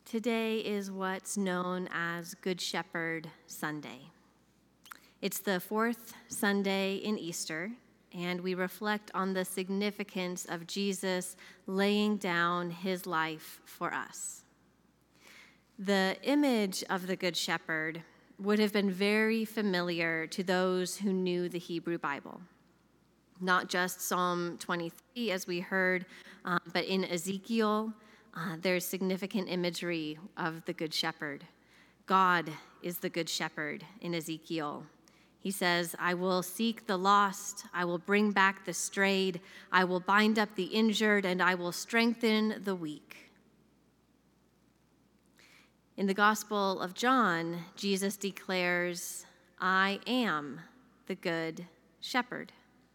Today is what's known as Good Shepherd Sunday. It's the fourth Sunday in Easter, and we reflect on the significance of Jesus laying down his life for us. The image of the Good Shepherd would have been very familiar to those who knew the Hebrew Bible. Not just Psalm 23, as we heard, but in Ezekiel, there's significant imagery of the Good Shepherd. God is the Good Shepherd in Ezekiel. He says, I will seek the lost, I will bring back the strayed, I will bind up the injured, and I will strengthen the weak. In the Gospel of John, Jesus declares, I am the Good Shepherd.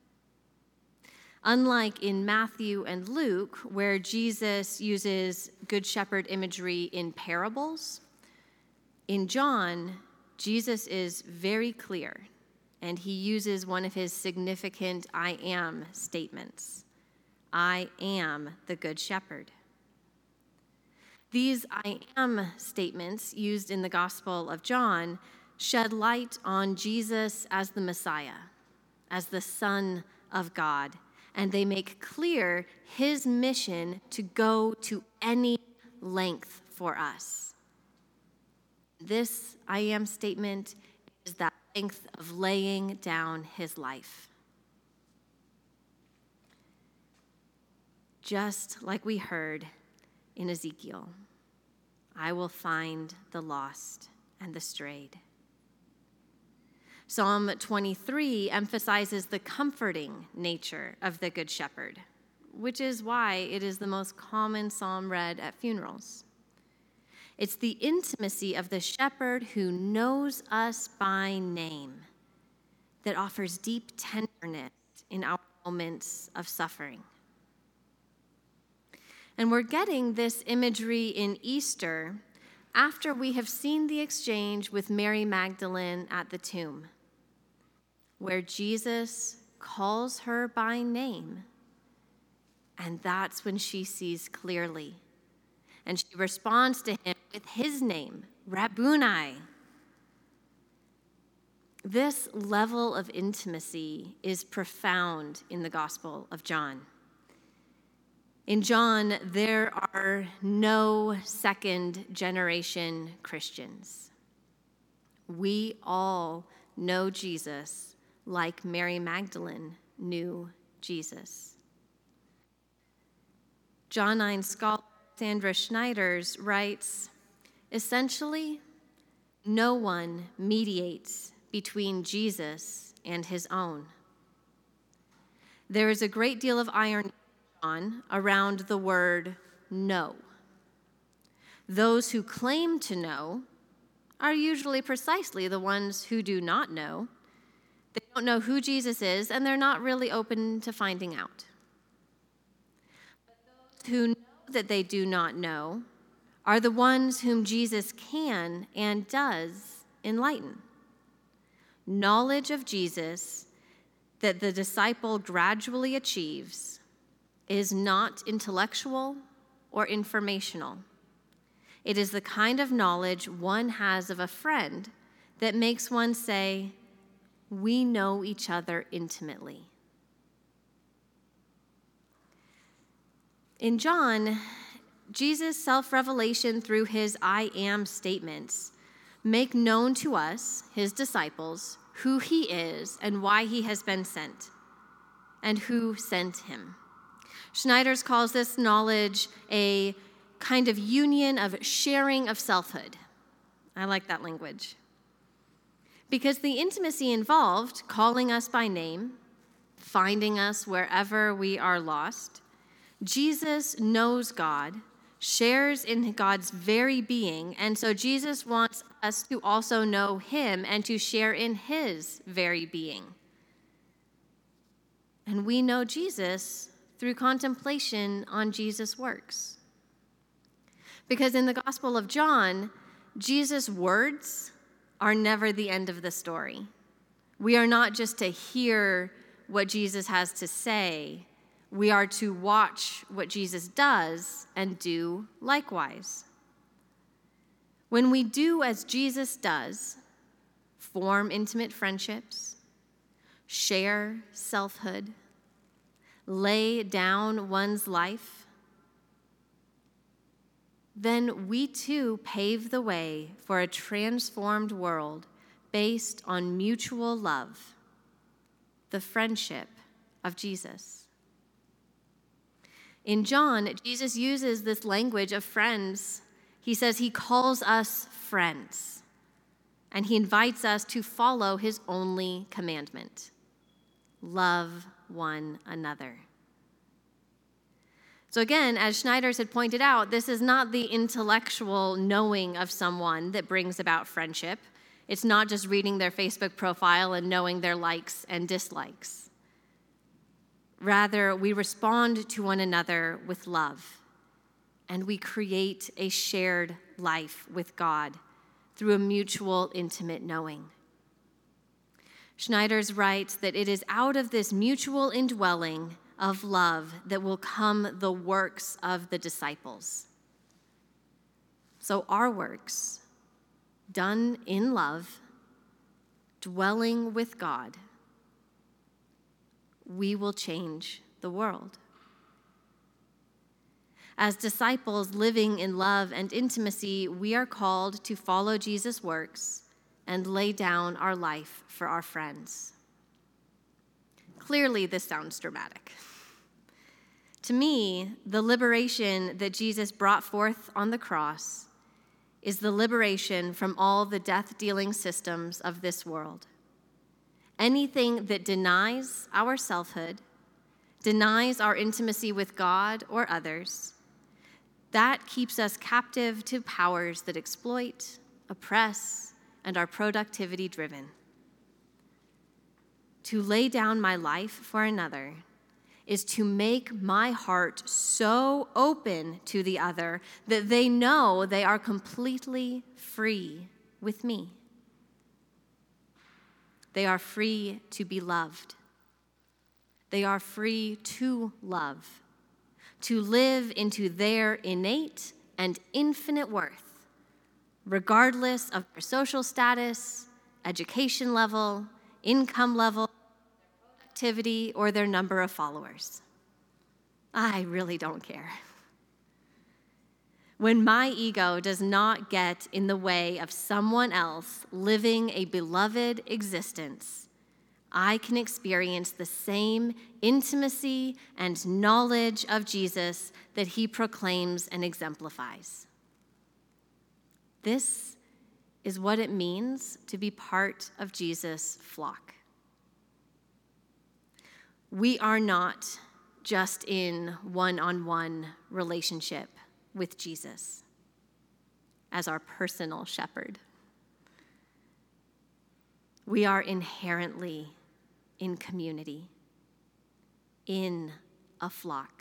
Unlike in Matthew and Luke, where Jesus uses Good Shepherd imagery in parables, in John, Jesus is very clear, and he uses one of his significant I am statements. I am the Good Shepherd. These I am statements used in the Gospel of John shed light on Jesus as the Messiah, as the Son of God, and they make clear his mission to go to any length for us. This I am statement is that length of laying down his life. Just like we heard in Ezekiel, I will find the lost and the strayed. Psalm 23 emphasizes the comforting nature of the Good Shepherd, which is why it is the most common psalm read at funerals. It's the intimacy of the shepherd who knows us by name that offers deep tenderness in our moments of suffering. And we're getting this imagery in Easter after we have seen the exchange with Mary Magdalene at the tomb, where Jesus calls her by name, and that's when she sees clearly. And she responds to him with his name, Rabboni. This level of intimacy is profound in the Gospel of John. In John, there are no second-generation Christians. We all know Jesus like Mary Magdalene knew Jesus. John 9 scholar Sandra Schneiders writes, essentially, no one mediates between Jesus and his own. There is a great deal of irony around the word know. Those who claim to know are usually precisely the ones who do not know. They don't know who Jesus is, and they're not really open to finding out. But those who know that they do not know are the ones whom Jesus can and does enlighten. Knowledge of Jesus that the disciple gradually achieves is not intellectual or informational. It is the kind of knowledge one has of a friend that makes one say, we know each other intimately. In John, Jesus' self-revelation through his I am statements make known to us, his disciples, who he is and why he has been sent, and who sent him. Schneiders calls this knowledge a kind of union of sharing of selfhood. I like that language. Because the intimacy involved, calling us by name, finding us wherever we are lost, Jesus knows God, shares in God's very being, and so Jesus wants us to also know him and to share in his very being. And we know Jesus through contemplation on Jesus' works. Because in the Gospel of John, Jesus' words are never the end of the story. We are not just to hear what Jesus has to say, we are to watch what Jesus does and do likewise. When we do as Jesus does, form intimate friendships, share selfhood, lay down one's life, then we too pave the way for a transformed world based on mutual love, the friendship of Jesus. In John, Jesus uses this language of friends. He says he calls us friends, and he invites us to follow his only commandment: love one another. So again, as Schneider's had pointed out, this is not the intellectual knowing of someone that brings about friendship. It's not just reading their Facebook profile and knowing their likes and dislikes. Rather, we respond to one another with love, and we create a shared life with God through a mutual, intimate knowing. Schneider's writes that it is out of this mutual indwelling of love that will come the works of the disciples. So our works, done in love, dwelling with God, we will change the world. As disciples living in love and intimacy, we are called to follow Jesus' works and lay down our life for our friends. Clearly, this sounds dramatic. To me, the liberation that Jesus brought forth on the cross is the liberation from all the death-dealing systems of this world. Anything that denies our selfhood, denies our intimacy with God or others, that keeps us captive to powers that exploit, oppress, and are productivity-driven. To lay down my life for another is to make my heart so open to the other that they know they are completely free with me. They are free to be loved. They are free to love, to live into their innate and infinite worth, regardless of their social status, education level, income level, activity, or their number of followers. I really don't care. When my ego does not get in the way of someone else living a beloved existence, I can experience the same intimacy and knowledge of Jesus that he proclaims and exemplifies. This is what it means to be part of Jesus' flock. We are not just in one-on-one relationship with Jesus as our personal shepherd. We are inherently in community, in a flock.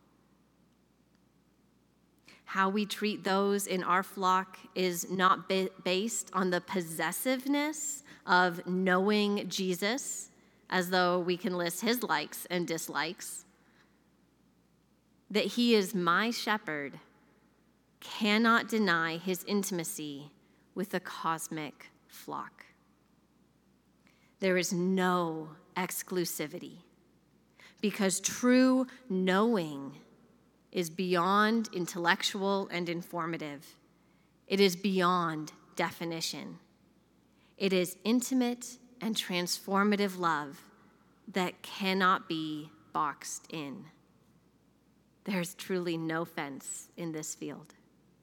How we treat those in our flock is not based on the possessiveness of knowing Jesus, as though we can list his likes and dislikes. That he is my shepherd cannot deny his intimacy with the cosmic flock. There is no exclusivity, because true knowing is beyond intellectual and informative. It is beyond definition. It is intimate and transformative love that cannot be boxed in. There's truly no fence in this field.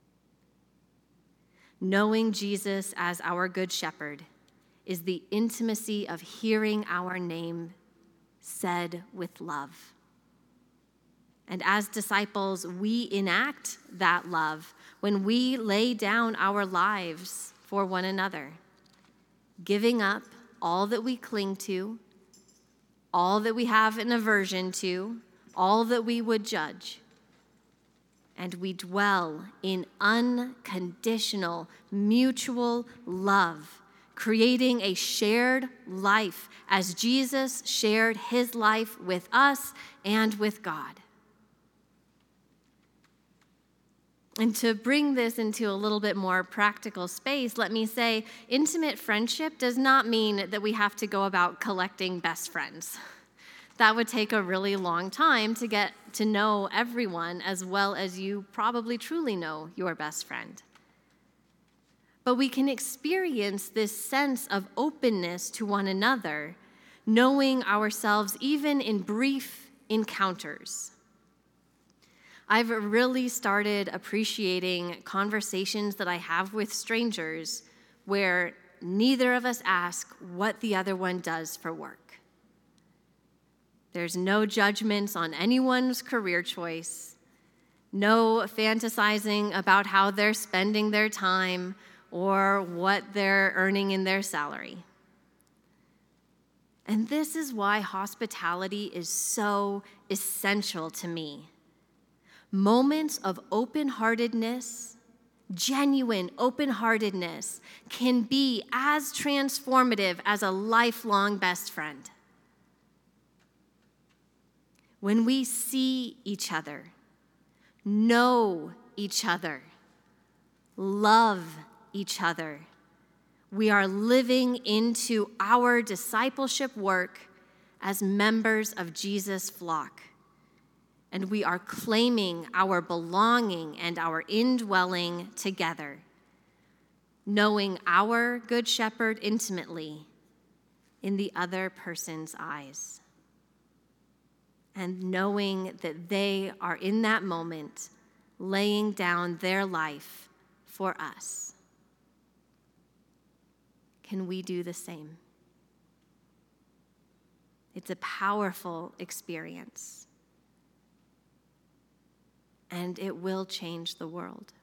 Knowing Jesus as our good shepherd is the intimacy of hearing our name said with love. And as disciples, we enact that love when we lay down our lives for one another, giving up all that we cling to, all that we have an aversion to, all that we would judge. And we dwell in unconditional, mutual love, creating a shared life as Jesus shared his life with us and with God. And to bring this into a little bit more practical space, let me say intimate friendship does not mean that we have to go about collecting best friends. That would take a really long time to get to know everyone as well as you probably truly know your best friend. But we can experience this sense of openness to one another, knowing ourselves even in brief encounters. I've really started appreciating conversations that I have with strangers where neither of us ask what the other one does for work. There's no judgments on anyone's career choice, no fantasizing about how they're spending their time or what they're earning in their salary. And this is why hospitality is so essential to me. Moments of open-heartedness, genuine open-heartedness, can be as transformative as a lifelong best friend. When we see each other, know each other, love each other, we are living into our discipleship work as members of Jesus' flock. And we are claiming our belonging and our indwelling together, knowing our Good Shepherd intimately in the other person's eyes, and knowing that they are in that moment laying down their life for us. Can we do the same? It's a powerful experience. And it will change the world.